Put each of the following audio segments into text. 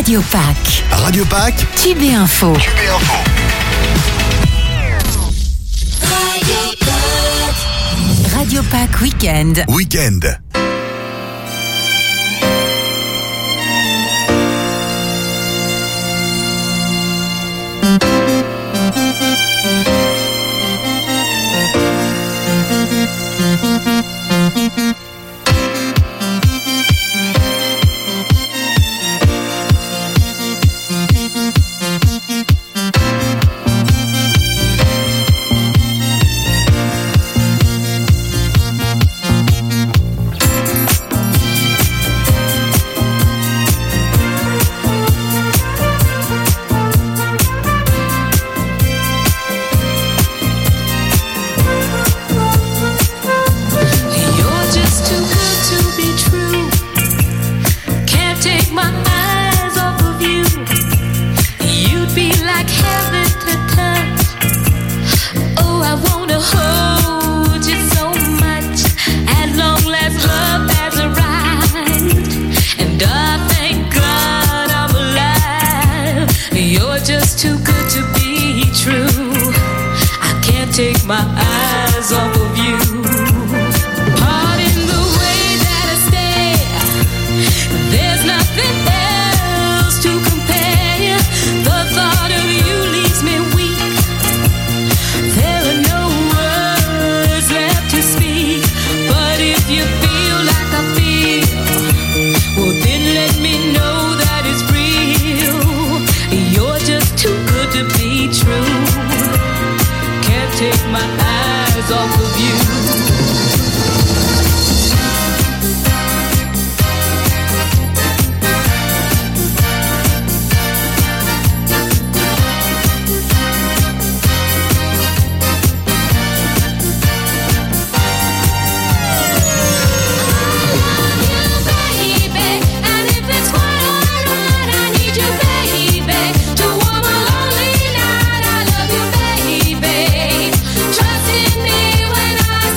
Radio Pack. Radio Pack. Tube et Info. Radio Pack Weekend. Trust in me when I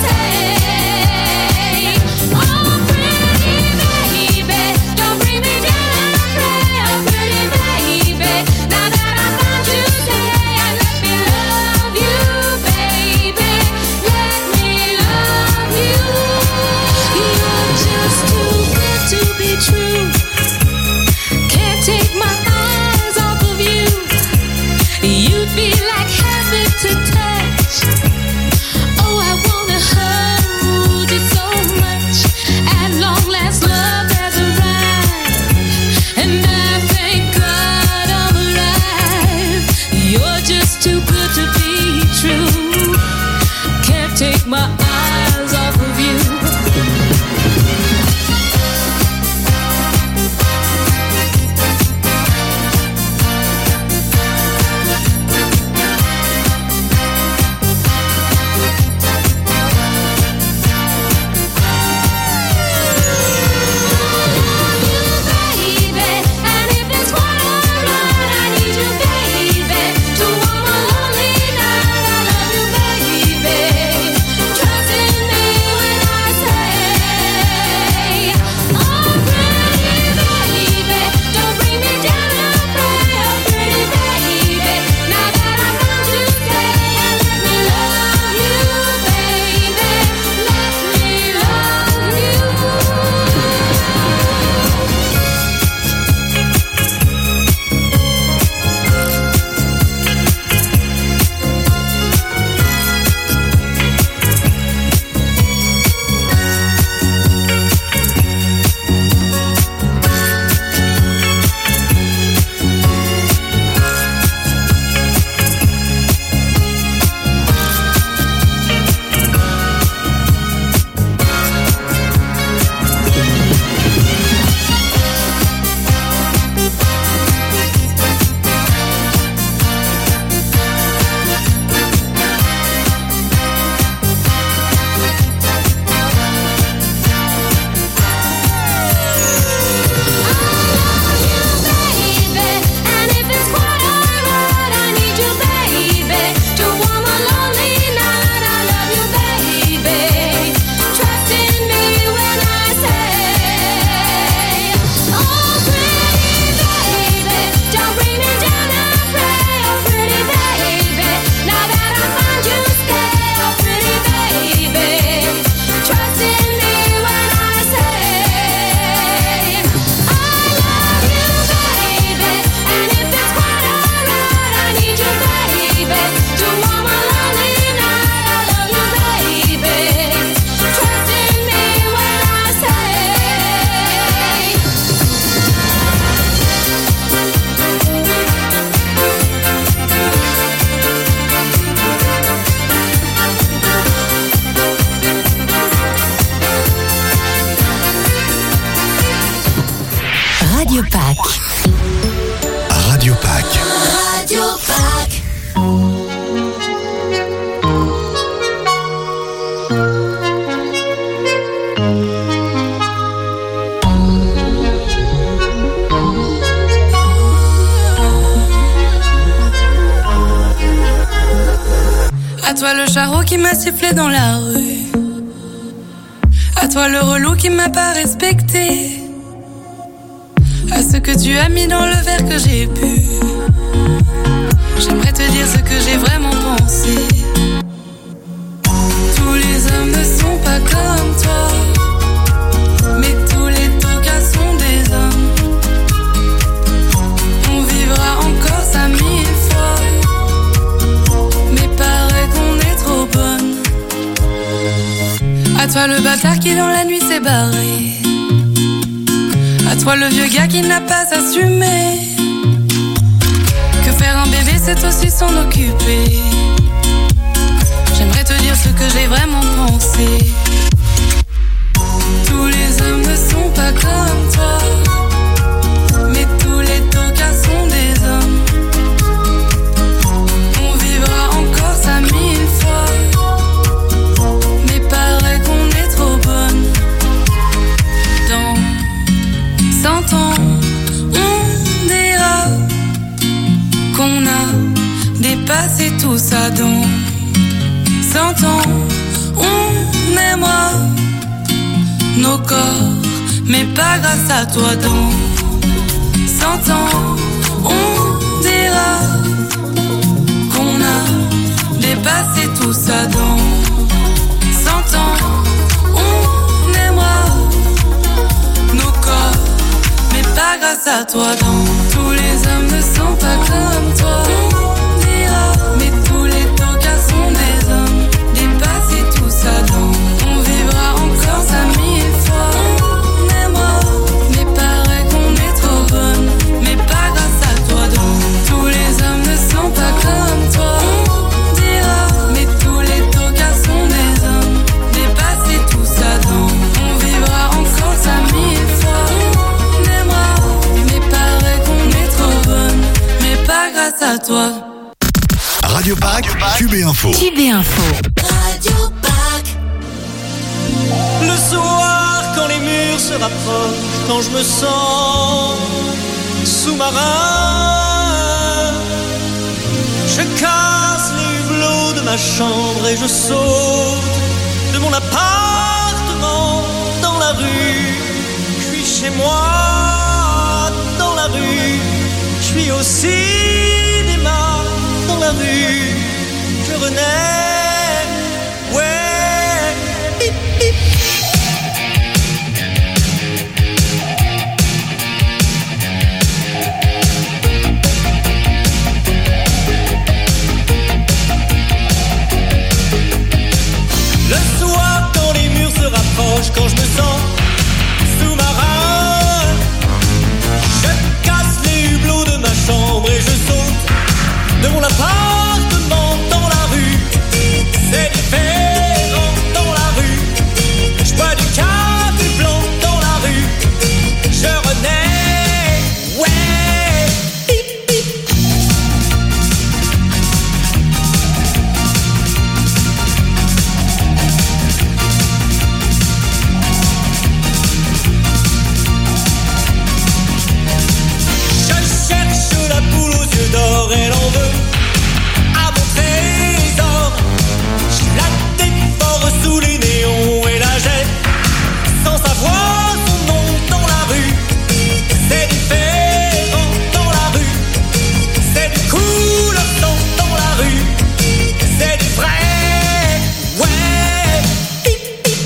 À toi le charreau qui m'a sifflé dans la rue. À toi le relou qui m'a pas respecté. À ce que tu as mis dans le verre que j'ai bu. J'aimerais te dire ce que j'ai vraiment pensé. Tous les hommes ne sont pas comme toi, mais tous les tocards sont des hommes. On vivra encore ça 1000 fois, mais paraît qu'on est trop bonne. À toi le bâtard qui dans la nuit s'est barré. À toi le vieux gars qui n'a pas assumé que faire un bébé c'est aussi s'en occuper. J'aimerais te dire ce que j'ai vraiment pensé. Tous les hommes ne sont pas comme toi, mais tous les tocards sont des hommes. On vivra encore ça 1000 fois, mais paraît qu'on est trop bonne. Dans 100 ans, on dira qu'on a dépassé tout ça. Dans 100 ans, on aimera nos corps, mais pas grâce à toi. Dans 100 ans, on dira qu'on a dépassé tout ça. Dans 100 ans, on aimera nos corps, mais pas grâce à toi. Dans tous les hommes ne sont pas comme toi, on dira, mais tous les tocards sont des hommes. Dépasser tout ça. Dans on vivra encore ça 1000 fois. On aimera, mais paraît qu'on est trop bonne, mais pas grâce à toi. Dans tous les hommes ne sont pas comme toi, on dira, mais tous les tocards sont des hommes. Dépasser tout ça. Dans on vivra encore ça 1000 fois. On aimera, mais paraît qu'on est trop bonne, mais pas grâce à toi. Radio Pack, QB Info. QB Info. Radio Pack. Le soir, quand les murs se rapprochent, quand je me sens sous-marin, je casse les hublots de ma chambre et je saute de mon appartement dans la rue. Je suis chez moi dans la rue, je suis au cinéma dans la rue, je renais, ouais, bip, bip. Le soir quand les murs se rapprochent, quand je me sens sous-marin, je casse les hublots de ma chambre et je saute de mon appartement dans la rue. C'est différent dans la rue. Je bois du café blanc dans la rue. Je renais, ouais, bip, bip. Je cherche la poule aux yeux d'or, elle en veut à mon trésor. Je la dévore sous les néons et la jette sans savoir son nom dans la rue. C'est différent dans la rue, c'est du couleur sang dans la rue, c'est du vrai, ouais, bip, bip.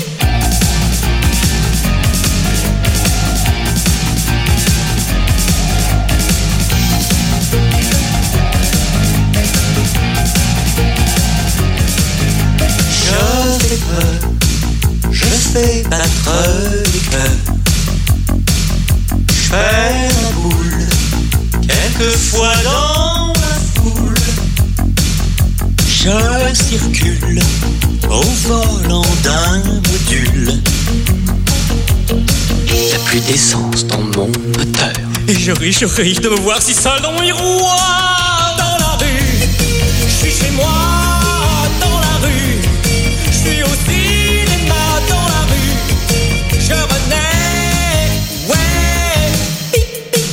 Je fais battre les cœurs, je fais ma boule, quelquefois dans la foule, je circule au volant d'un module. Y'a plus d'essence dans mon moteur, et je ris de me voir si seul dans mon miroir. Dans la rue, je suis chez moi dans la rue, je suis au cinéma dans la rue, je renais, ouais, bip, bip.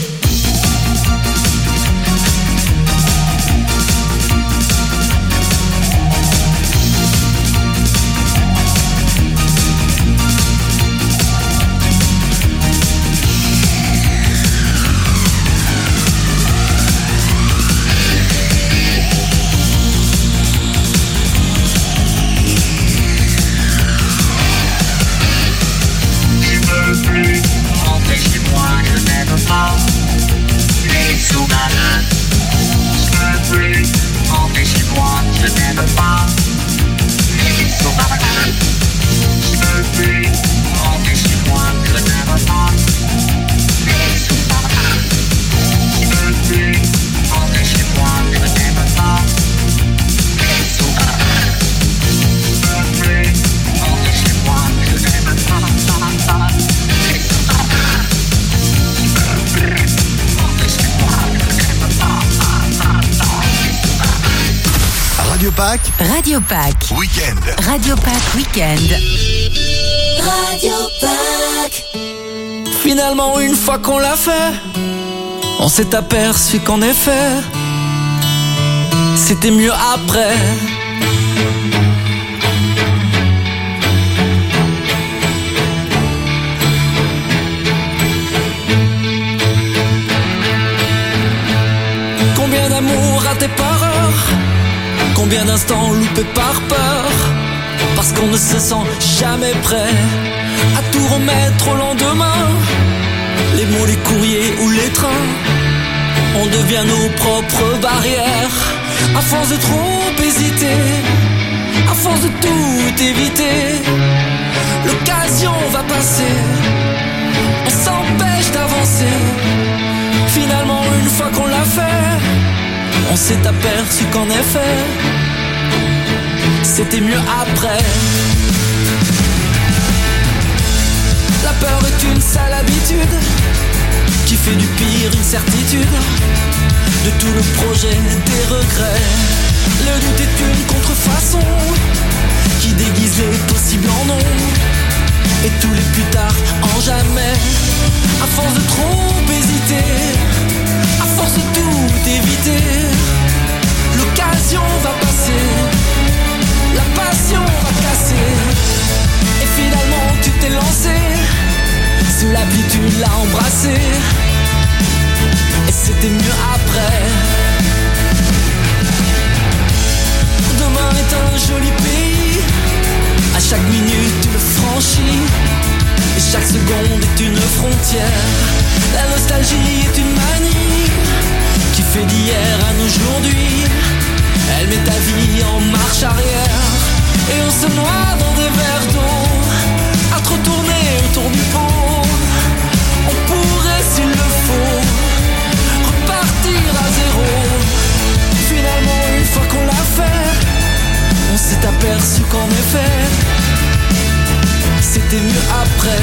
Radio Pack. Radio Pack. Week-end. Radio Pack Week-end. Radio Pack. Finalement, une fois qu'on l'a fait, on s'est aperçu qu'en effet, c'était mieux après. Combien d'amour raté par heure, combien d'instants loupés par peur, parce qu'on ne se sent jamais prêt à tout remettre au lendemain. Les mots, les courriers ou les trains, on devient nos propres barrières. À force de trop hésiter, à force de tout éviter, l'occasion va passer, on s'empêche d'avancer. Finalement, une fois qu'on l'a fait, on s'est aperçu qu'en effet, c'était mieux après. La peur est une sale habitude qui fait du pire une certitude. De tout le projet, des regrets. Le doute est une contrefaçon qui déguise les possibles en non, et tous les plus tard en jamais. À force de trop hésiter, à force de tout éviter, l'occasion va passer, la passion va casser. Et finalement tu t'es lancé, sous la pluie tu l'as embrassé, et c'était mieux après. Demain est un joli pays, à chaque minute tu le franchis, et chaque seconde est une frontière. La nostalgie est une manie qui fait d'hier à aujourd'hui. Elle met ta vie en marche arrière, et on se noie dans des verres d'eau, à trop tourner autour du pot. On pourrait, s'il le faut, repartir à zéro. Finalement, une fois qu'on l'a fait, on s'est aperçu qu'en effet, c'était mieux après.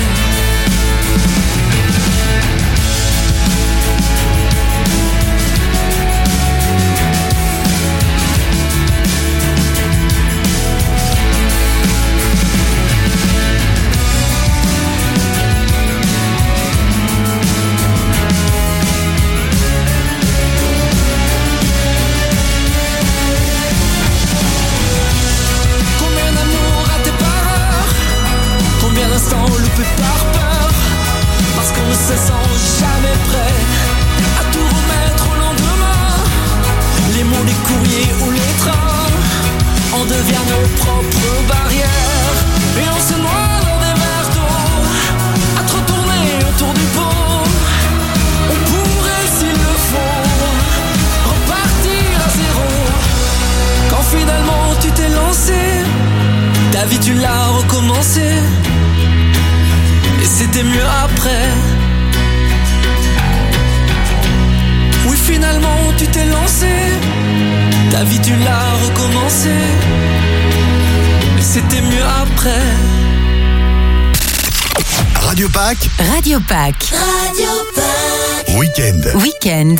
Loupé par peur, parce qu'on ne se sent jamais prêt à tout remettre au lendemain. Les mots, les courriers ou les trains, on devient nos propres barrières, et on se noie dans des verres d'eau, à trop tourner autour du pot. On pourrait, s'il le faut, repartir à zéro. Quand finalement tu t'es lancé, ta vie tu l'as recommencé, et c'était mieux après. Oui, finalement tu t'es lancé, ta vie tu l'as recommencé, et c'était mieux après. Radio Pack. Radio Pack. Radio Pack. Week-end. Week-end.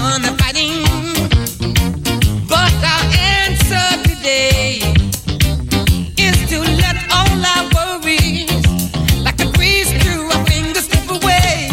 one that's fighting. But our answer today is to let all our worries, like a breeze through our fingers, slip away.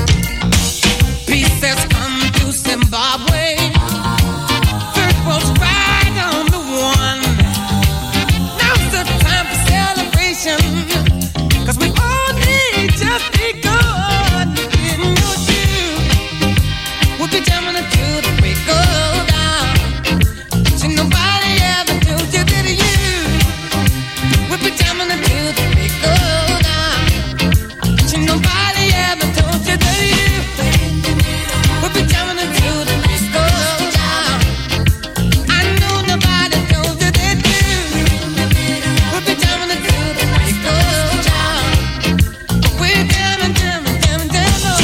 Peace has come to Zimbabwe. First was right on the one. Now's the time for celebration, 'cause we all need just be good. You know you, we'll be jamming until the break of dawn. See, nobody ever told you that you, we'll be jamming until the break of dawn. See, nobody ever told you that you, we'll be jamming until the break of dawn. I know nobody told you that you, we'll be jamming until the break of dawn. But we're jamming, jamming, jamming, jamming on.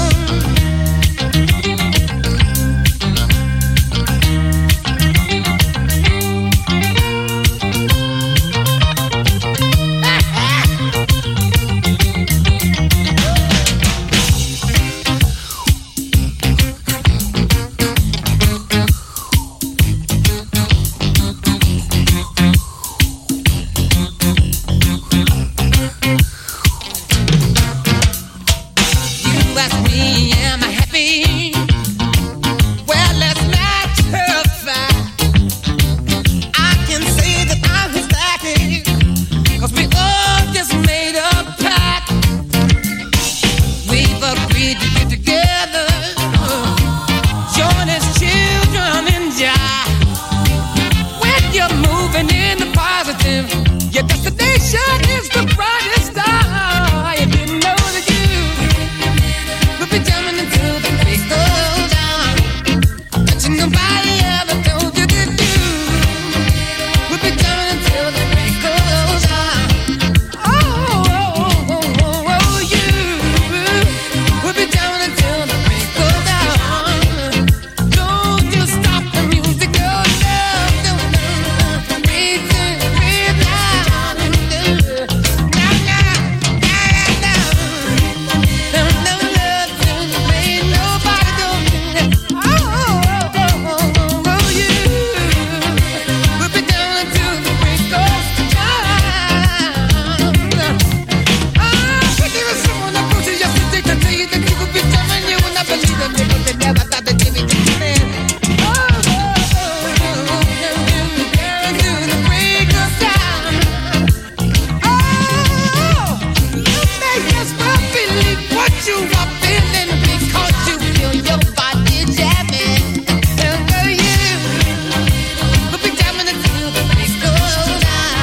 You ask me, am I happy? Well, let's not terrify. I can say that I'm ecstatic, 'cause we all just made a pact. We've agreed to get together, join as children in Jah. When you're moving in the positive, your destination is the brightest star. You didn't know that you, we'll be jamming until the break of dawn. But nobody ever told you that you, we'll be jamming until the break of dawn. Oh, you, we'll be jamming until the break of dawn. Don't you stop the music, oh no, no, no. Breathe in, breathe out, and do. Now, now, now, now. No, no, love, ain't nobody gonna do that. Oh, you, we'll be down until the break of dawn. But there was someone I wrote to yesterday to tell you that you would be jamming. You would not believe them, because they never thought that you'd be jamming. Down to the break of dawn. Oh, you may as well believe what you are feeling, because you feel your body jamming. And you, we'll be jamming until the break of dawn.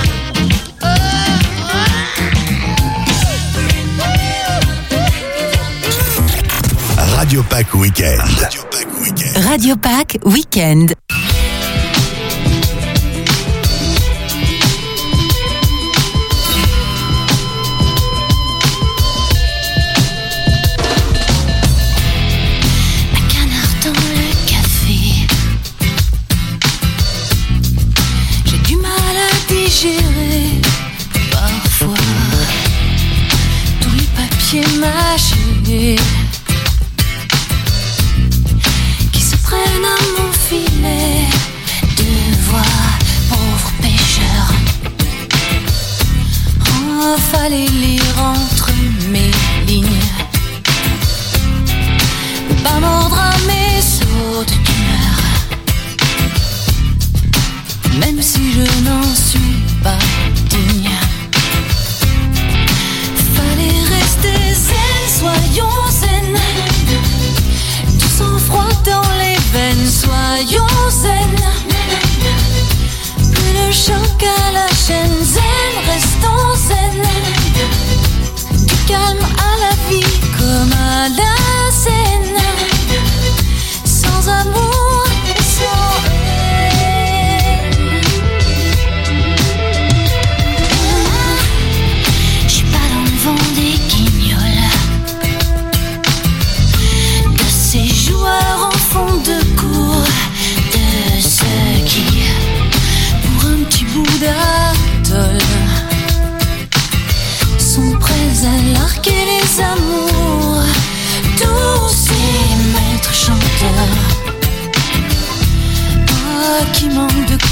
Radio Pack Weekend. Radio Pack Weekend. Un canard dans le café. J'ai du mal à digérer parfois tous les papiers mâchés qui se prennent à mon filet de voix, pauvre pêcheur. Oh, fallait lire entre mes lignes, pas mordre à mes sautes d'humeur, même si je n'en suis pas digne. Fallait rester zen, soyons zen, tout sang-froid dans les veines, soyons zen. Plus de choc à la chaîne, zen, restons zen. Du calme à la vie comme à la scène, sans amour et sans haine.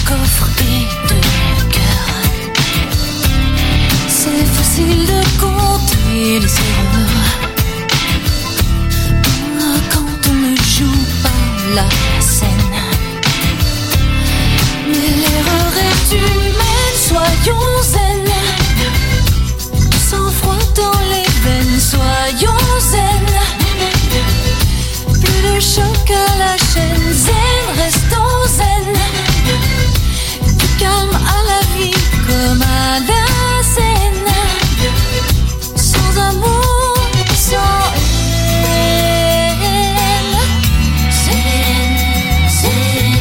coffre et de cœur. C'est facile de compter les erreurs quand on ne joue pas la scène. Mais l'erreur est humaine, soyons zen. Sans froid dans les veines, soyons zen. Plus de choc à la chaîne, zen, restons zen. Du calme à la vie comme à la scène. Sans amour, sans haine. Zen, zen.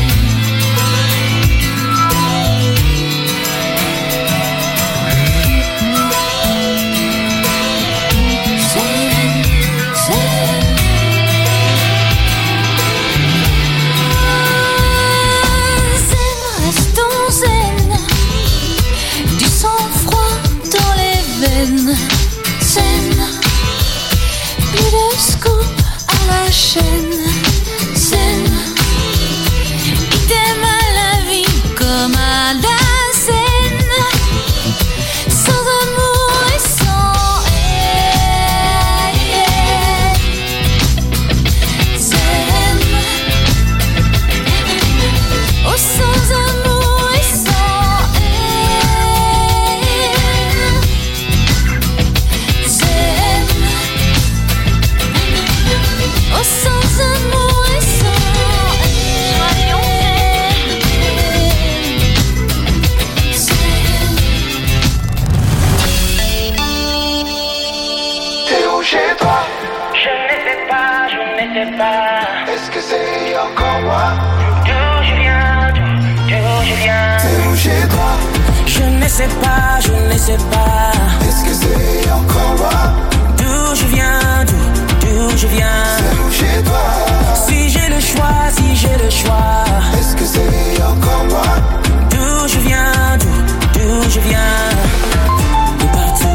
Zen, plus de scoop à la chaîne. Zen, idem à la vie comme à la scène. Sans amour et sans haine. Zen, oh sans amour et sans haine. Oh, sans amour et sans haine. Soyons T'es où chez toi? Je ne sais pas, je ne sais pas. Est-ce que c'est encore moi? D'où je viens, d'où je viens. T'es où chez toi? Je ne sais pas, je ne sais pas. Est-ce que c'est encore moi? D'où je viens, d'où je viens. T'es où chez toi? Si j'ai le choix, si j'ai le choix. Est-ce que c'est encore moi? D'où je viens, d'où je viens. De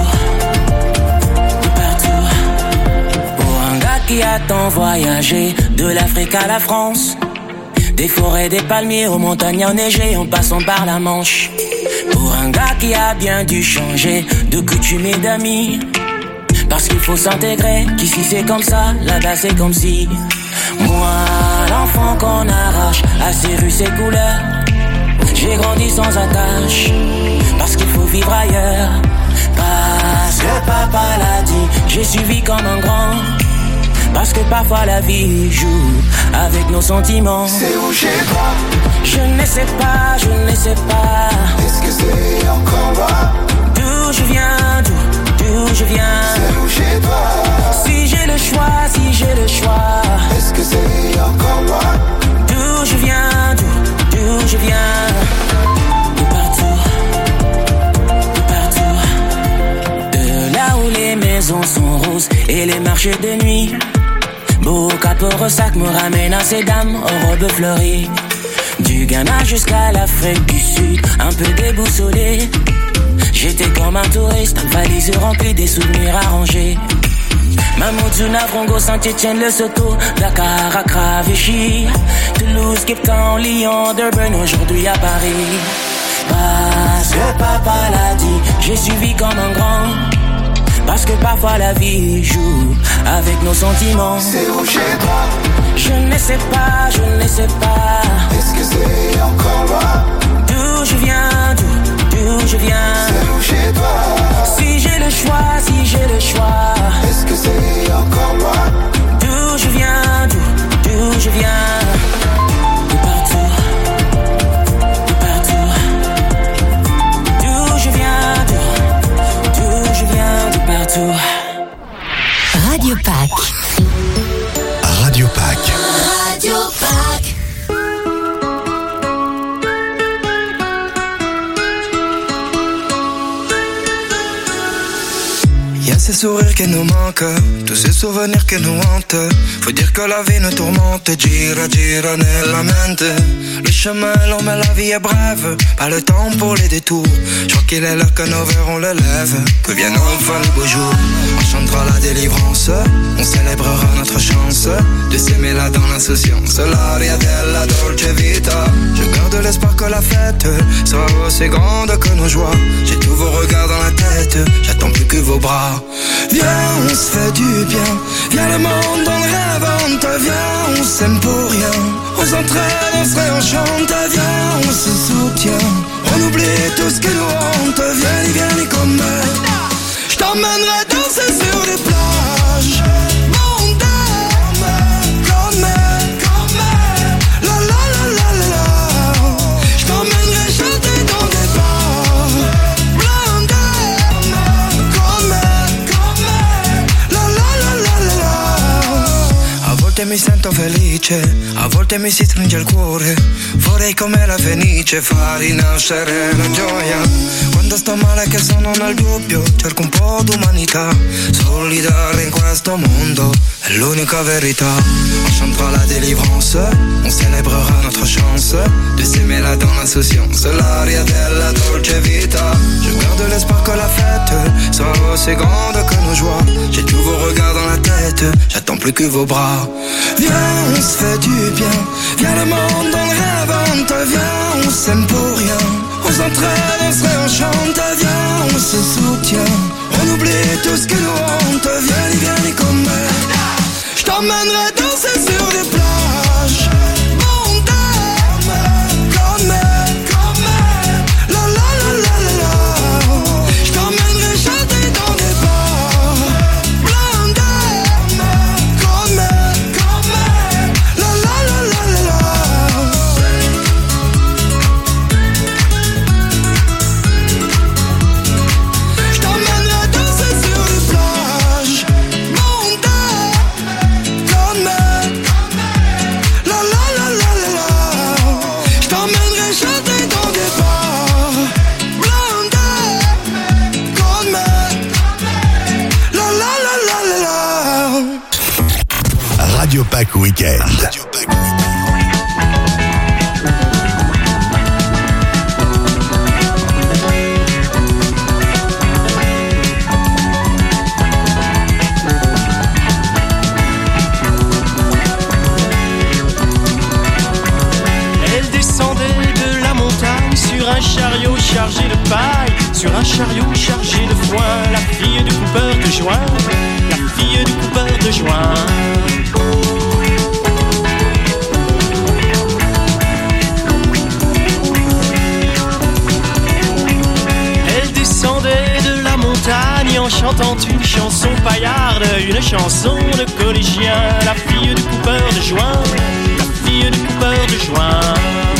partout. Pour un gars qui a tant voyagé, de l'Afrique à la France. Des forêts, des palmiers, aux montagnes enneigées, en passant par la Manche. Pour un gars qui a bien dû changer de coutumes et d'amis. Parce qu'il faut s'intégrer, qu'ici c'est comme ça, là-bas c'est comme si. Moi, l'enfant qu'on arrache à ses rues, ses couleurs. J'ai grandi sans attache, parce qu'il faut vivre ailleurs. Parce que papa l'a dit, j'ai suivi comme un grand. Parce que parfois la vie joue avec nos sentiments. C'est où chez toi? Je ne sais pas, je ne sais pas. Est-ce que c'est encore moi? D'où je viens, d'où je viens. C'est où chez toi? Si j'ai le choix, si j'ai le choix. Est-ce que c'est encore moi? D'où je viens, d'où je viens. De partout. De là où les maisons sont roses et les marchés de nuit. Beau Cap-Ressac me ramène à ces dames aux robes fleuries. Du Ghana jusqu'à l'Afrique du Sud, un peu déboussolé. J'étais comme un touriste, valise remplie des souvenirs arrangés. Mamoudzou, Navrongo, Saint-Étienne, Lesotho, Dakar, Accra, Vichy, Toulouse, Cape Town, Lyon, Durban, aujourd'hui à Paris. Parce que papa l'a dit, j'ai suivi comme un grand. Parce que parfois la vie joue avec nos sentiments. C'est où chez toi? Je ne sais pas, je ne sais pas. Est-ce que c'est encore moi? D'où je viens, d'où je viens. C'est où chez toi? Si j'ai le choix, si j'ai le choix. Est-ce que c'est encore moi? D'où je viens, d'où je viens. De partout. D'où je viens, d'où je viens, de partout. Radio Pack. Radio Pack. Radio Pack. Y'a ces sourires qui nous manquent, tous ces souvenirs qui nous hantent. Faut dire que la vie nous tourmente, gira, gira nella mente. Le chemin est long mais la vie est brève, pas le temps pour les détours. Je crois qu'il est l'heure que nos verres on le lève, que vienne enfin le beau jour. chantera la délivrance, on célébrera notre chance de s'aimer là dans l'insouciance. L'aria della dolce vita. Je garde l'espoir que la fête sera aussi grande que nos joies. J'ai tous vos regards dans la tête, j'attends plus que vos bras. Viens, on se fait du bien. Viens, le monde on réinvente. Viens, on s'aime pour rien. On s'entraîne, on se réenchante. Viens, on se soutient. On oublie tout ce qui nous hante. Viens, comme je t'emmènerai danser sur les plages. Mon dame, comme la la la la la la. Je t'emmènerai chanter dans des bars. Plein d'âmes, comme la la la la la la. A volte mi sento felice, a volte mi si stringe il cuore. Vorrei come la fenice far rinascere la gioia. Quando sto male che sono nel dubbio, cerco un po' d'umanità. Solidale in questo mondo è l'unica verità. On chantera la délivrance, on célébrera notre chance de s'aimer là dans l'insouciance. L'aria della dolce vita. Je garde l'espoir que la fête sera aussi grande que nos joies. J'ai tous vos regards dans la tête, j'attends plus que vos bras. Viens, on se fait du bien. Viens, le monde on réinvente. Viens, on s'aime pour rien. On s'entraîne, on se réenchante. Viens, on se soutient. On oublie tout ce qui nous hante. Viens, comme je t'emmènerai danser sur les plages. Mon dame, comme la la la la la la. Je t'emmènerai chanter dans des bars. Plein d'âmes, comme la la la la la la. Je t'emmènerai danser sur les plages. Mon dame, comme la la la la la la. Je t'emmènerai chanter dans des bars. Plein d'âmes, comme la la la la la la. Radio Pack Weekend. Elle descendait de la montagne sur un chariot chargé de paille, sur un chariot chargé de foin, la fille du coupeur de joint, la fille du coupeur de joint. Elle descendait de la montagne en chantant une chanson paillarde, une chanson de collégien, la fille du coupeur de joint, la fille du coupeur de joint.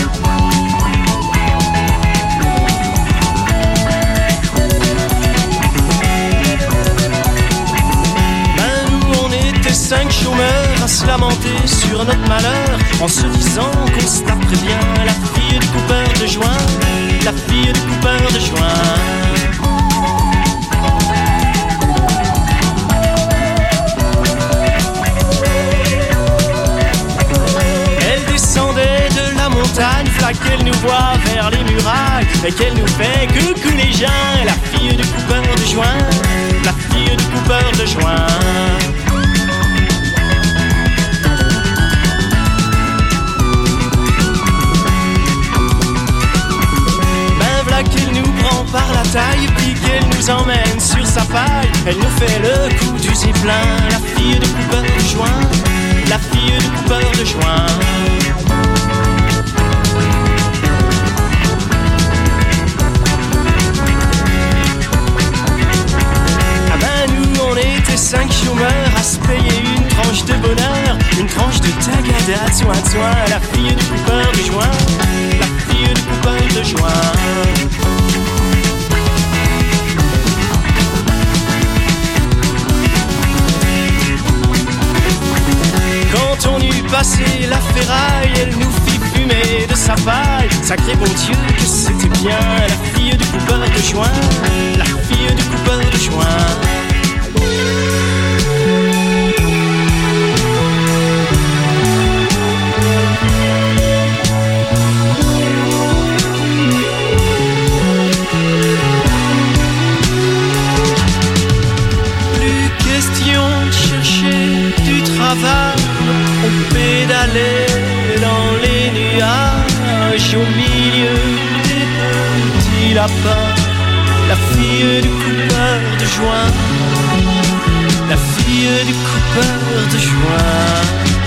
Cinq chômeurs à se lamenter sur notre malheur, en se disant qu'on se taperait bien la fille du coupeur de joint, la fille du coupeur de joint. Elle descendait de la montagne, là qu'elle nous voit vers les murailles, et qu'elle nous fait coucou les gens, la fille du coupeur de joint, la fille du coupeur de joint. Qu'elle nous prend par la taille, puis qu'elle nous emmène sur sa paille. Elle nous fait le coup du zeppelin, la fille du coupeur de joint, la fille du coupeur de joint. Ah ben nous on était cinq chômeurs à se payer une tranche de bonheur, une tranche de tagada, soin, la fille du coupeur de joint, la fille du coupeur de joint. Quand on eut passé la ferraille, elle nous fit fumer de sa paille. Sacré bon Dieu que c'était bien, la fille du coupeur de joint, la fille du coupeur de joint. Plus d'aller dans les nuages au milieu des petits lapins. La fille du coupeur de joint, la fille du coupeur de joint.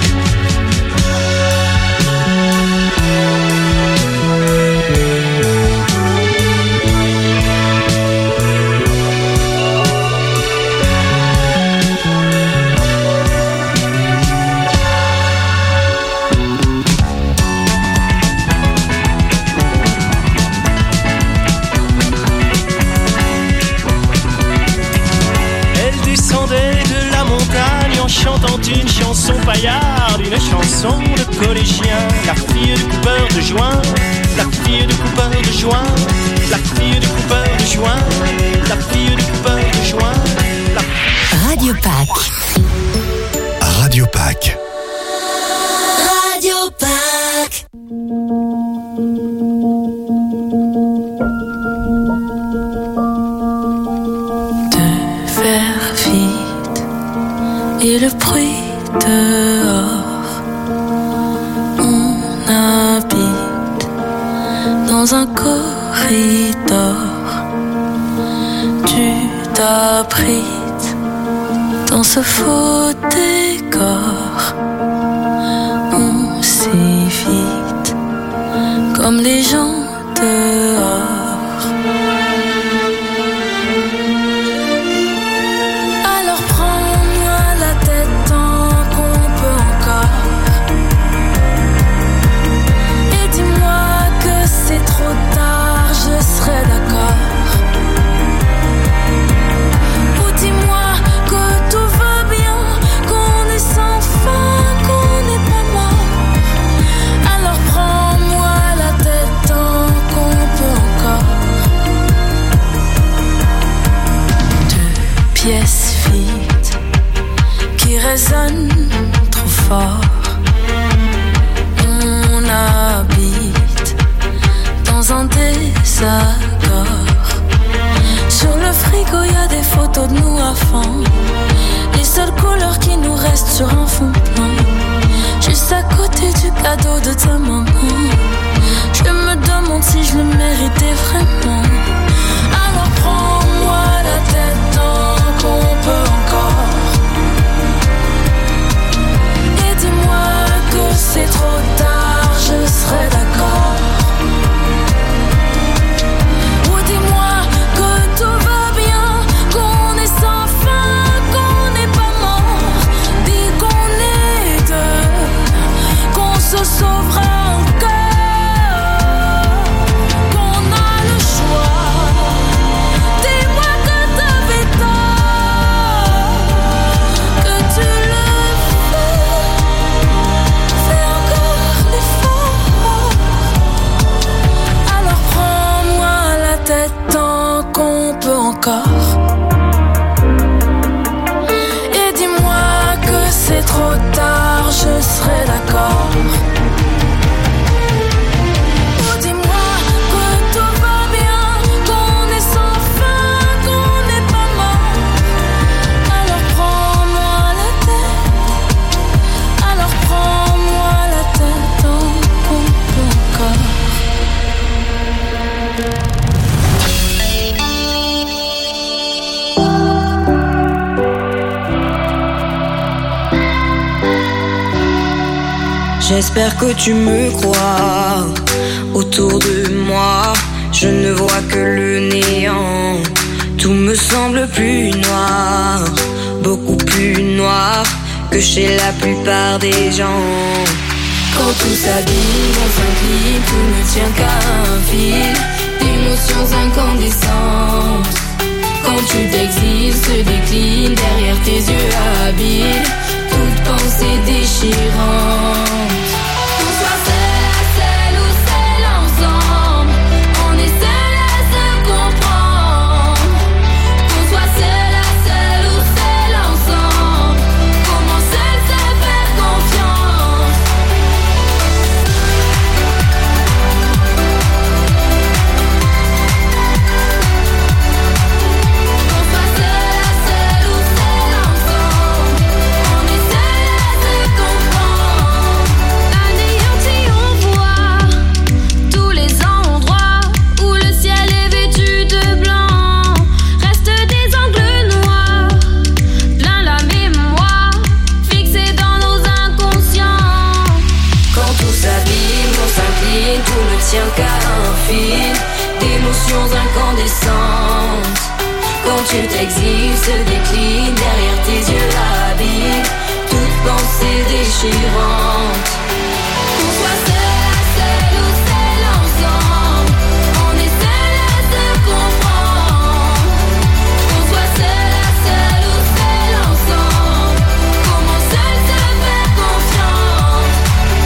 Chantant une chanson paillarde, une chanson de collégien. La fille du coupeur de joint, la fille du coupeur de joint, la fille du coupeur de joint, la fille du coupeur de joint. Radio Pâques. Radio Pâques. Radio Pâques. De faire vite et le bruit dehors. On habite dans un corridor. Tu t'abrites dans ce faux décor. On s'évite comme les gens dehors. Pièce vide qui résonne trop fort. On habite dans un désaccord. Sur le frigo y a des photos de nous à fond. Les seules couleurs qui nous restent sur un fond blanc. Juste à côté du cadeau de ta maman. Je me demande si je le méritais vraiment. Alors prends-moi la tête tant qu'on peut encore. Et dis-moi que c'est trop tard, je serai d'accord. Ou dis-moi que tout va bien, qu'on est sans fin, qu'on n'est pas mort. Dis qu'on est deux, qu'on se sauvera encore. Et dis-moi que c'est trop tard, je serai d'accord. Ou dis-moi que tout va bien, qu'on est sans fin, qu'on n'est pas mort. Alors prends-moi la tête, alors prends-moi la tête tant qu'on peut encore. J'espère que tu me crois. Autour de moi, je ne vois que le néant. Tout me semble plus noir, beaucoup plus noir que chez la plupart des gens. Quand tout s'abîme, on s'incline, tout ne tient qu'à un fil d'émotions incandescentes. Quand tu t'exiles, se décline derrière tes yeux habiles, toute pensée déchirante. Qu'on soit seul à seul ou seul ensemble, on est seul à se comprendre. Qu'on soit seul à seul ou seul ensemble, comment seul se faire confiance. Qu'on soit seul à seul ou seul ensemble, on est seul à se comprendre. tient qu'à un fil d'émotions incandescentes. Quand tu t'exiles, se décline derrière tes yeux habiles, toute pensée déchirante. Qu'on soit seul ou seul ensemble, on est seul à se comprendre. Qu'on soit seul ou seul ensemble, comment seul se faire confiance.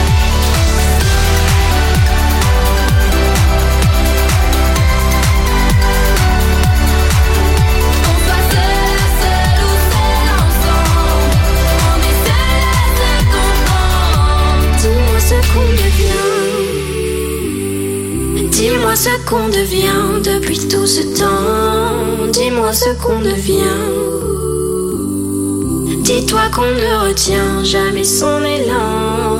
On soit seul ou seul ensemble, on est seul à se comprendre. Dis-moi ce qu'on devient. Dis-moi ce qu'on devient depuis tout ce temps. Dis-moi ce qu'on devient. Dis-toi qu'on ne retient jamais son élan.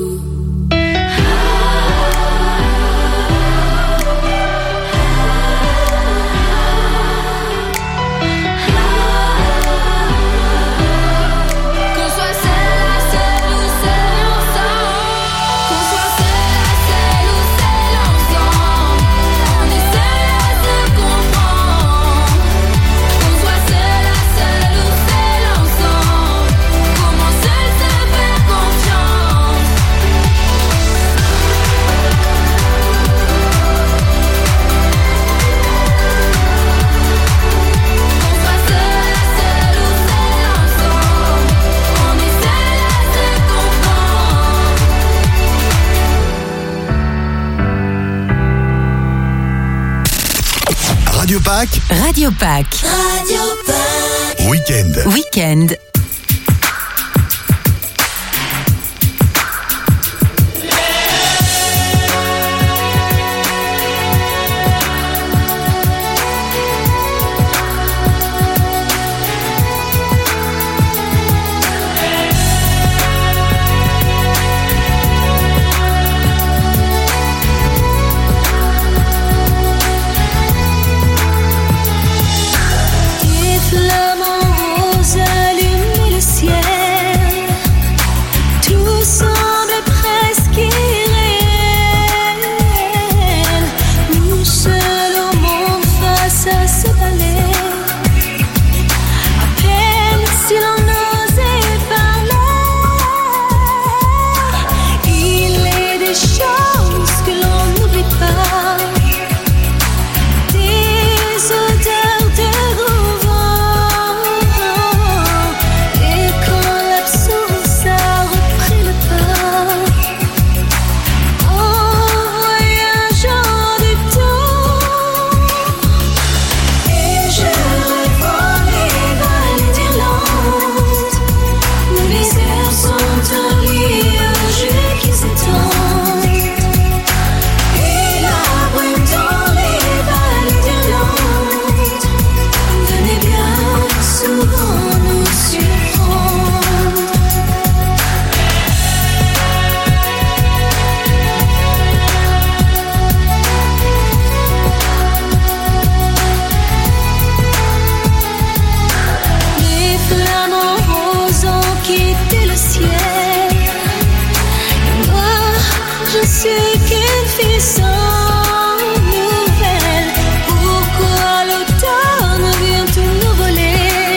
Qu'on soit seul ou seul ensemble, qu'on soit seul ou seul ensemble, on est seul à se comprendre. Qu'on soit seul ou seul ensemble, comment seul se faire confiance. Qu'on soit seul ou seul ensemble, on est seul à se comprendre. Radio Pâques, Radio Pâques. Radio Pâques. week-end. Week-end. Des flamants roses allument le ciel. Tout semble presque irréel. Nous seuls au monde face à ce palais. À peine si l'on osait parler. Il est des choses que l'on n'oublie pas. Des odeurs de rouvant. Et quand l'absence a repris le pas, en voyageant du temps, et je revois les vallées d'Irlande, où les airs sont un jeu qui s'étend. Et la brume dans les vallées d'Irlande venait bien souvent nous surprendre. Les flamants roses ont quitté le ciel. Et moi, je suis qu'une fille sans nouvelles. Pourquoi l'automne vient tout nous voler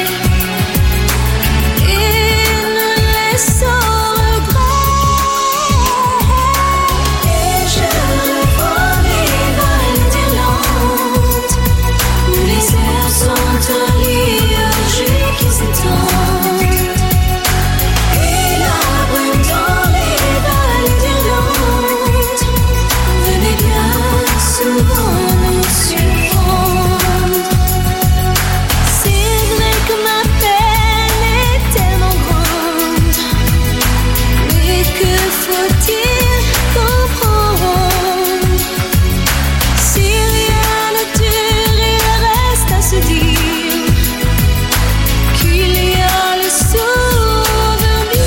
et nous laisse sans regret? Et je revois les vallées d'Irlande, où les airs sont un jeu qui s'étend. Et la brume dans les vallées d'Irlande venait bien souvent nous surprendre. C'est vrai que ma peine est tellement grande, mais que faut-il comprendre? Si rien ne dure, il reste à se dire qu'il y a le souvenir.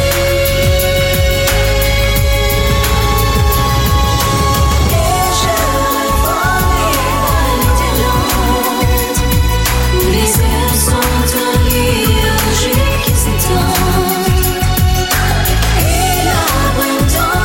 Et je revois les vallées d'Irlande, où les airs sont un jeu qui s'étend. Et la brume dans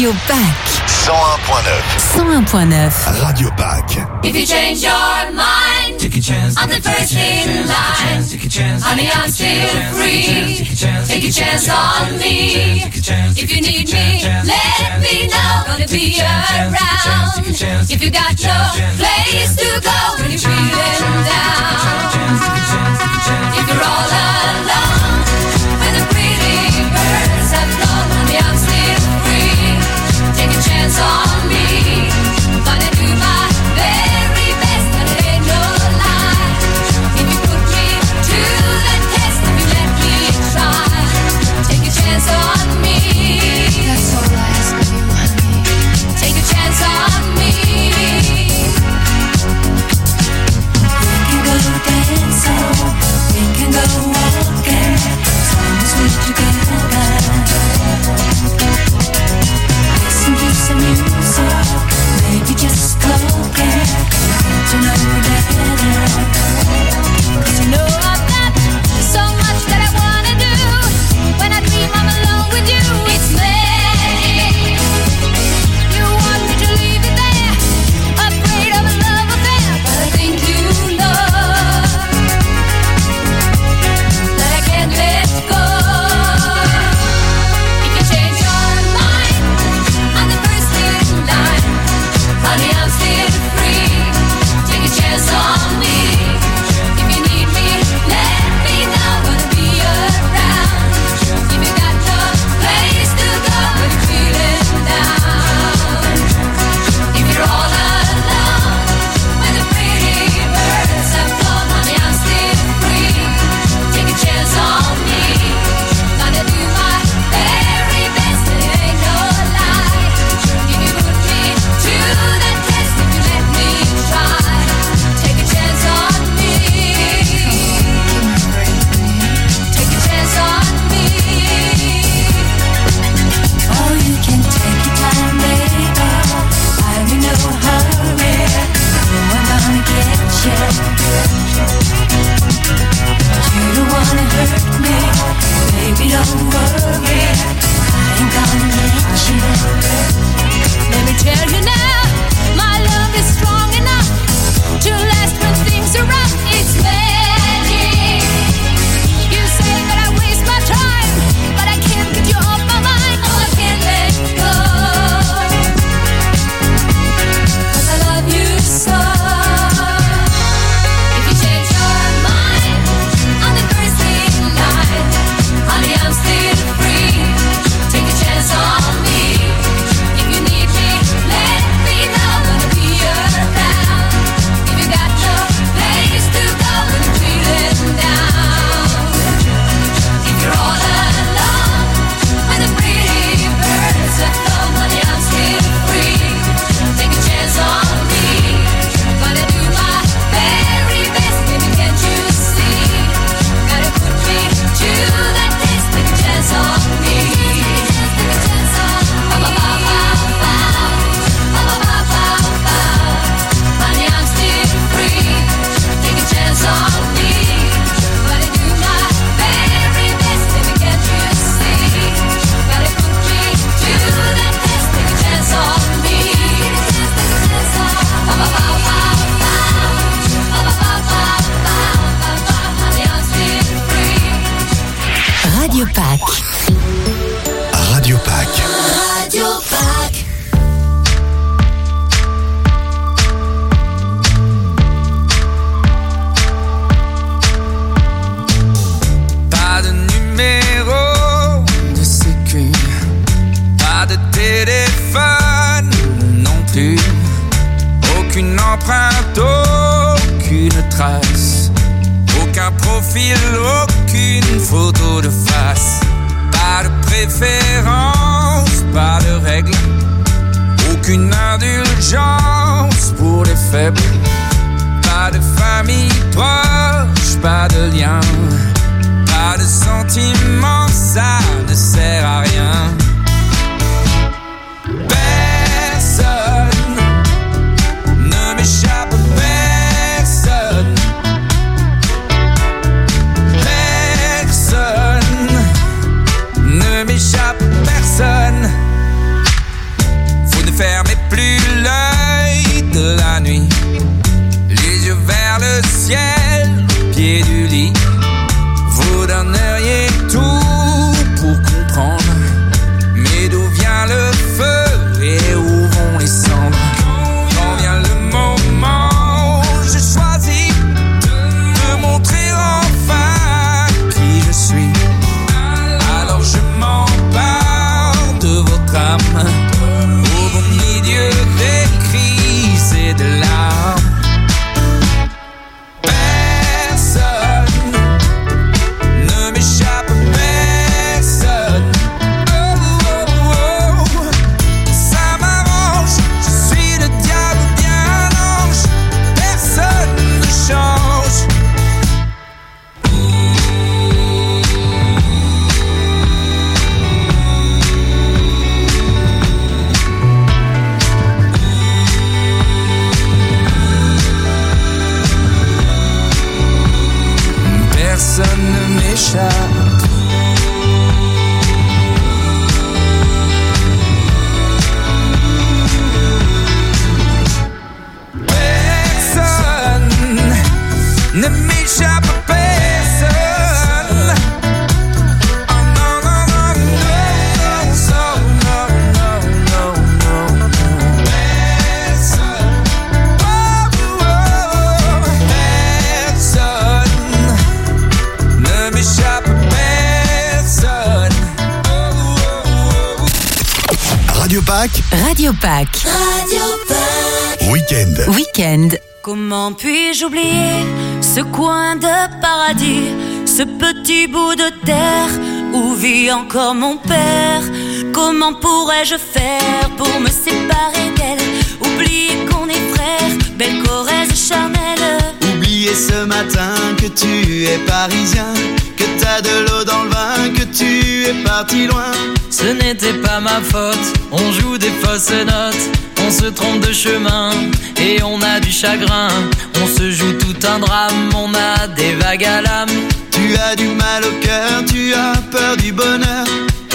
Radio Pâques. 101.9. Radio Pâques. If you change your mind, Take a chance. I'm the first in line. Take a chance. Honey, I'm still free. Take a chance. Take a chance on me. Take a chance. If you need me, let me know. Gonna be around. If you got no place to go when you're feeling down. If you're all alone, when the pretty birds have flown, honey, I'm still free. Take a chance on me. Gonna do my very best, but it ain't no lie. If you put me to the test, if you let me try, take a chance on me. That's all I ask of you, honey. Take a chance on me. We can go dancing, we can go walking, as long as we're together. Listen to some music, maybe just talking, get to know you better. 'Cause you know I've got so much that I wanna do. When I dream I'm alone with you, it's magic. You want me to leave it there, afraid of a love affair, but I think you know that I can't let go. If you change your mind, I'm the first in line. Honey, I'm still free. Take a chance on me. If you need me, let me know. Gonna be around. If you got no place to go when you're feeling down. If you're all alone, when the pretty birds have flown, honey, I'm still free. Take a chance on me. Gonna do my very best, and it ain't no lie. If you put me to the test, if you let me try, take a chance on me. Take a chance on me. Oh, you can take your time, baby. I'm in no hurry. No one gonna get you. You don't wanna hurt me, baby. Don't worry. I ain't gonna let you. Let me tell you now, my love is strong enough to last when things are rough. It's magic. You say that I waste my time, but I can't get you off my mind. Oh, I can't let go, 'cause I love you so. If you change your mind, I'm the first in line. Honey, I'm still free. Take a chance on me. If you need me, let me know. Gonna be around. If you got no place to go when you're feeling down. If you're all alone, when the pretty birds have flown, honey, I'm still free. Take a chance on me. Gonna do my very best, baby, can't you see? Gotta put me to the test. Take a chance on me. Take a chance on me. Honey, I'm still free. Take a chance on me. Gotta do my very best, baby, can't you see? Gotta put me to the test. Take a chance on me. Honey, I'm still free. Radio Pâques. Radio Pâques. Radio Pâques. Pas de numéro de sécu, pas de téléphone non plus, aucune empreinte, aucune trace, aucun profil, aucune photo de face, pas de préférence, pas de règle, aucune indulgence pour les faibles, pas de famille proche, pas de lien. Pas de sentiments, ça ne sert à rien. Personne ne m'échappe, personne. Personne ne m'échappe, personne. Radio Pâques. Radio Pâques. Radio Pâques. Week-end. Comment puis-je oublier ce coin de paradis, ce petit bout de terre où vit encore mon père? Comment pourrais-je faire pour me séparer d'elle? Oublier qu'on est frères, belle Corrèze charnelle. Oublier ce matin que tu es parisien, que t'as de l'eau dans le vin, que tu es parti loin. Ce n'était pas ma faute, on joue des fausses notes, on se trompe de chemin et on a du chagrin. On se joue tout un drame, on a des vagues à l'âme. Tu as du mal au cœur, tu as peur du bonheur.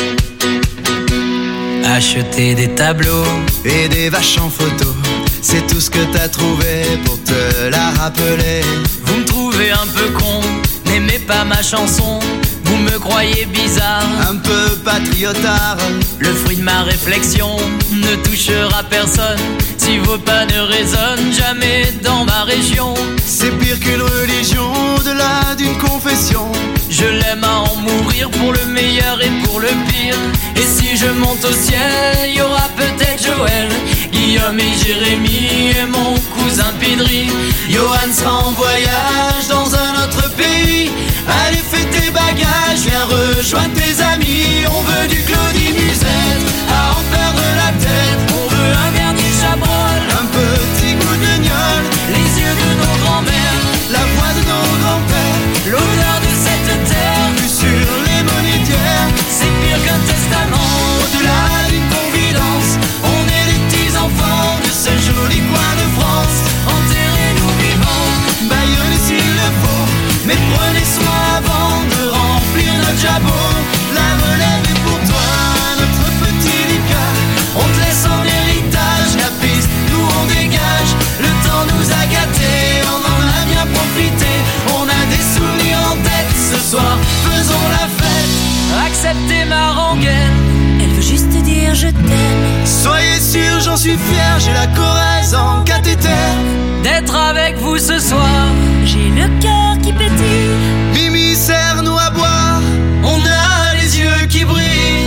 Acheter des tableaux et des vaches en photo, c'est tout ce que t'as trouvé pour te la rappeler. Vous me trouvez un peu con, n'aimez pas ma chanson. Vous me croyez bizarre, un peu patriotard. Le fruit de ma réflexion ne touchera personne si vos pas ne résonnent jamais dans ma région. C'est pire qu'une religion, au-delà d'une confession. Je l'aime à en mourir pour le meilleur et pour le pire. Et si je monte au ciel, y aura peut-être Joël, Guillaume et Jérémy et mon cousin Pidri. Johan sera en voyage dans un autre pays. Allez, fais tes bagages, viens rejoindre tes amis. On veut du Claudie Musette, à en perdre la tête. On veut un dernier chabrol, un petit coup de gnôle, les yeux de nos grands-mères, la voix de nos grands-pères, l'odeur de cette terre, vue sur les monétières. C'est pire qu'un testament, au-delà d'une confidence. On est les petits enfants de ce joli coin de France. Enterrez-nous vivants, baillonnez s'il le faut, mais prenez soin avant de remplir notre jabot. La relève est pour toi, notre petit Lucas. On te laisse en héritage la piste, nous on dégage. Le temps nous a gâtés, on en a bien profité. On a des souvenirs en tête, ce soir faisons la fête. Acceptez ma rengaine, elle veut juste dire je t'aime. Soyez sûr, j'en suis fier, j'ai la Corrèze en cathéter. D'être avec vous ce soir, j'ai le cœur qui pétille. Mimi, serre-nous à boire, on a les yeux qui brillent.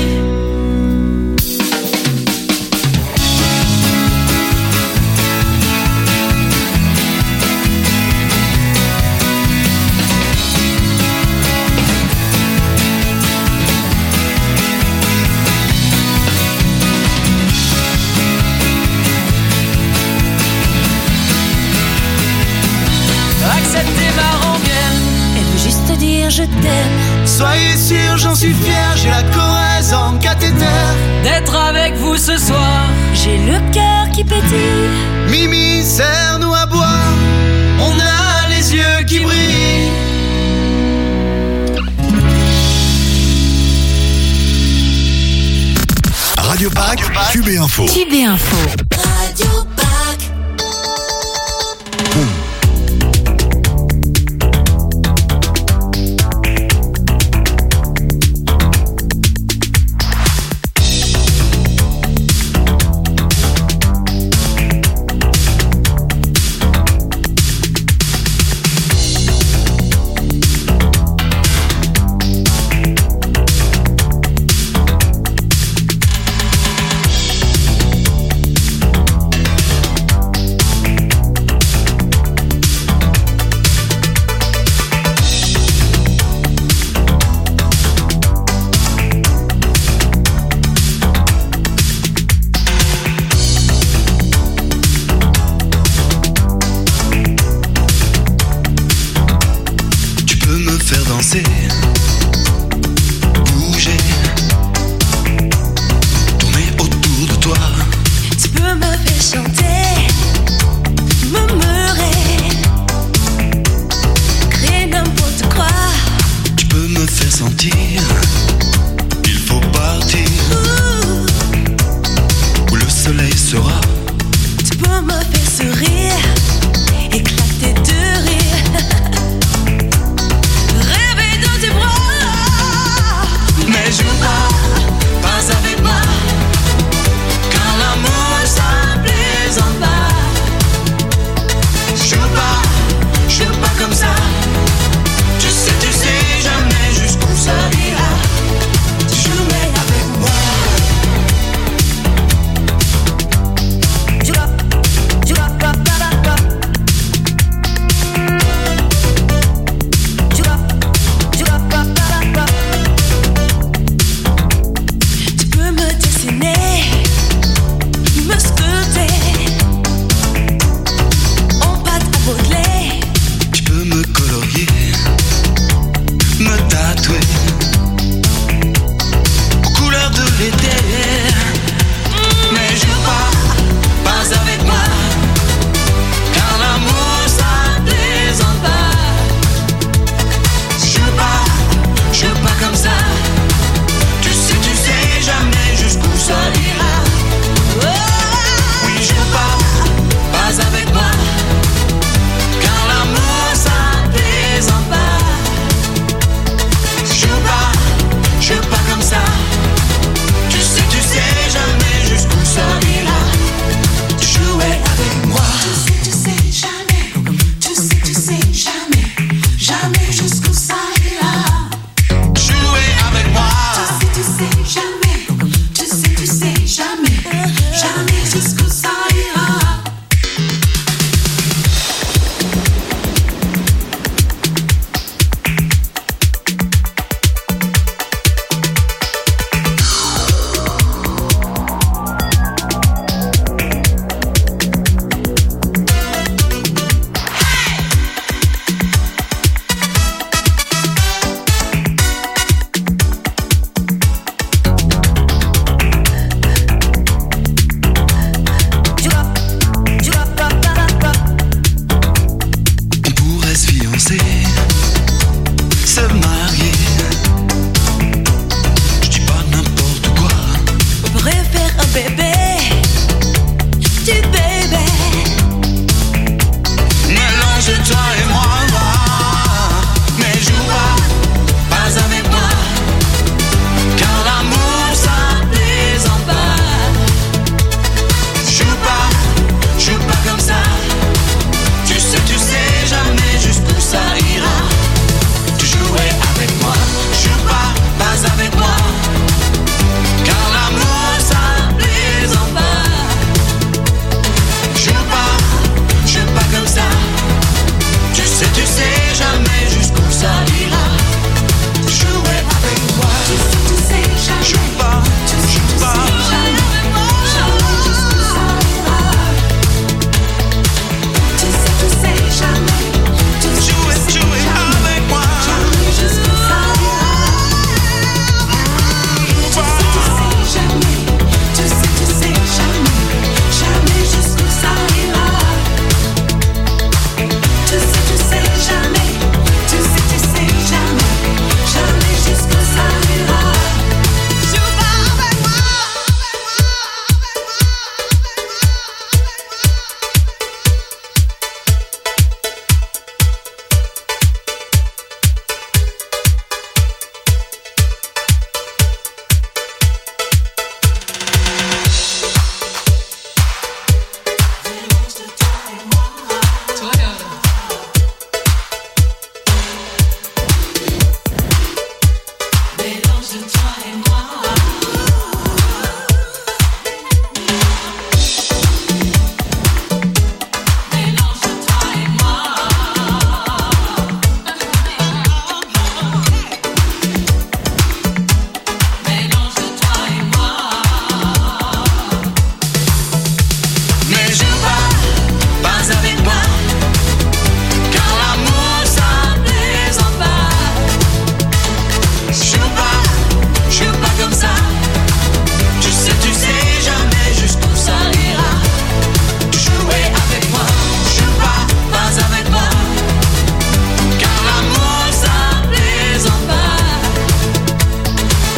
Acceptez ma rengaine, elle veut juste dire je t'aime. Soyez sûr, j'en suis fier, j'ai la Corrèze en cathéter. D'être avec vous ce soir, j'ai le cœur qui pétille. Mimi, serre-nous à boire, on a les yeux qui brillent. Radio Pâques, QB Info. QB Info. Radio